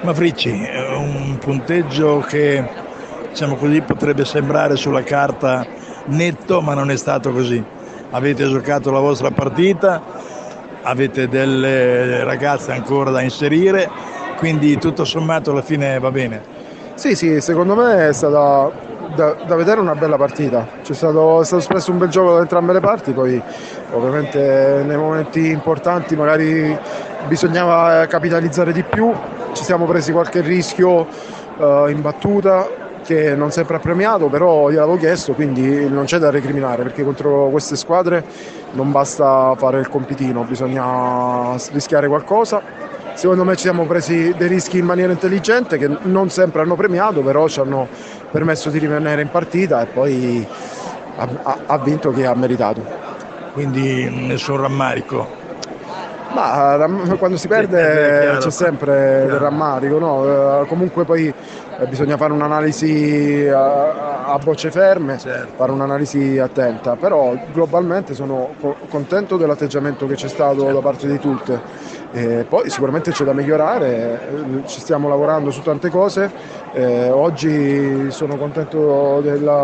Ma Fricci, un punteggio che, diciamo così, potrebbe sembrare sulla carta netto, ma non è stato così. Avete giocato la vostra partita, avete delle ragazze ancora da inserire, quindi tutto sommato alla fine va bene. Sì, sì, secondo me è stata da vedere una bella partita. È stato espresso un bel gioco da entrambe le parti, poi ovviamente nei momenti importanti magari bisognava capitalizzare di più. Ci siamo presi qualche rischio in battuta che non sempre ha premiato, però gliel'avevo chiesto, quindi non c'è da recriminare, perché contro queste squadre non basta fare il compitino, bisogna rischiare qualcosa. Secondo me ci siamo presi dei rischi in maniera intelligente che non sempre hanno premiato, però ci hanno permesso di rimanere in partita e poi ha vinto chi ha meritato. Quindi nessun rammarico. Ma quando si perde c'è sempre del rammarico, no? Comunque poi bisogna fare un'analisi a bocce ferme, Certo. fare un'analisi attenta, però globalmente sono contento dell'atteggiamento che c'è stato da parte di tutte. Poi sicuramente c'è da migliorare, ci stiamo lavorando su tante cose. Oggi sono contento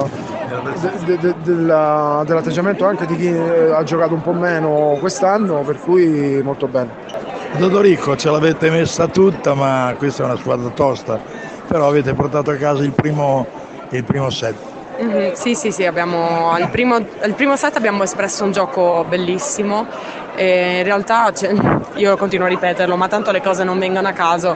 dell'atteggiamento anche di chi ha giocato un po' meno quest'anno, per cui molto bene. Dodorico, ce l'avete messa tutta, ma questa è una squadra tosta, però avete portato a casa il primo set. Sì, abbiamo, al primo set abbiamo espresso un gioco bellissimo e in realtà io continuo a ripeterlo, ma tanto le cose non vengono a caso.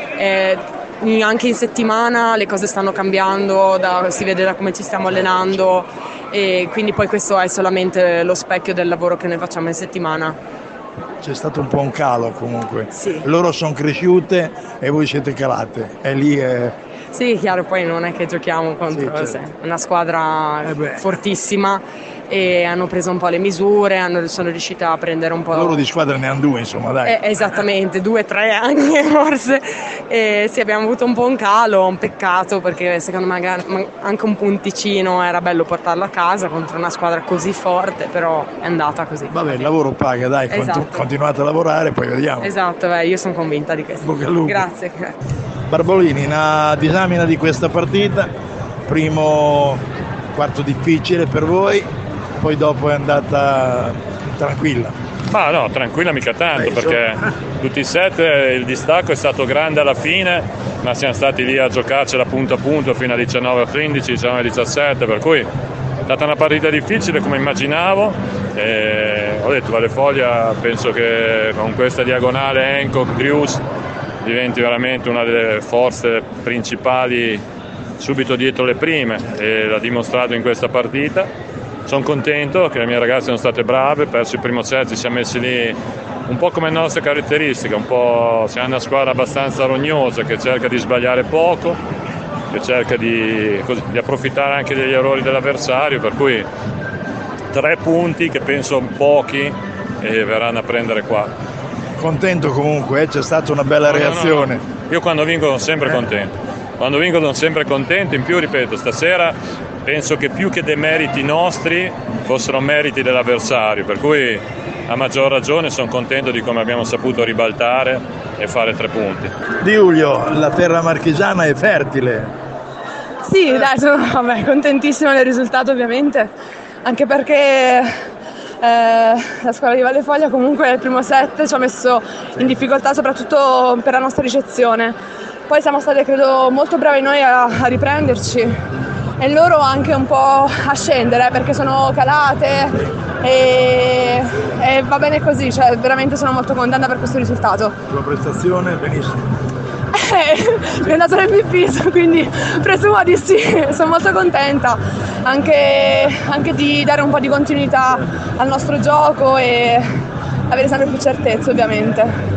Anche in settimana le cose stanno cambiando, si vede da come ci stiamo allenando e quindi poi questo è solamente lo specchio del lavoro che noi facciamo in settimana. C'è stato un po' un calo comunque, Sì. Loro sono cresciute e voi siete calate, e lì è... Sì, chiaro, poi non è che giochiamo contro una squadra fortissima e hanno preso un po' le misure, sono riusciti a prendere un po'... Loro di squadra ne hanno due, insomma, dai. Esattamente, 2, 3 anche forse. Sì, abbiamo avuto un po' un calo, un peccato, perché secondo me anche un punticino era bello portarlo a casa contro una squadra così forte, però è andata così. Vabbè, il lavoro paga, dai, Esatto. Continuate a lavorare, poi vediamo. Esatto, io sono convinta di questo. Bocca al lupo. Grazie. Barbolini, una disamina di questa partita, primo quarto difficile per voi, poi dopo è andata tranquilla. Ma no, tranquilla mica tanto, perché tutti i set il distacco è stato grande alla fine, ma siamo stati lì a giocarcela punto a punto fino a 19-15, 19-17, per cui è stata una partita difficile come immaginavo. E ho detto, Valle Foglia penso che con questa diagonale Hancock-Drews diventi veramente una delle forze principali subito dietro le prime, e l'ha dimostrato in questa partita. Sono contento che le mie ragazze sono state brave, perso il primo set, ci siamo messi lì un po' come nostre caratteristiche, siamo una squadra abbastanza rognosa che cerca di sbagliare poco, che cerca di approfittare anche degli errori dell'avversario, per cui 3 punti che penso pochi e verranno a prendere qua. Contento comunque, c'è stata una bella reazione. No. Io quando vinco sono sempre contento. Quando vinco sono sempre contento, in più ripeto, stasera penso che più che dei meriti nostri fossero meriti dell'avversario, per cui a maggior ragione sono contento di come abbiamo saputo ribaltare e fare 3 punti. Di Giulio, la terra marchigiana è fertile. Sì, dai, sono contentissima del risultato ovviamente, anche perché la squadra di Valle Foglia comunque nel primo set ci ha messo in difficoltà soprattutto per la nostra ricezione. Poi siamo state credo molto bravi noi a riprenderci e loro anche un po' a scendere perché sono calate e va bene così, cioè veramente sono molto contenta per questo risultato. La prestazione, benissimo. Mi è andato nel bippiso, quindi presumo di sì, sono molto contenta anche di dare un po' di continuità al nostro gioco e avere sempre più certezze ovviamente.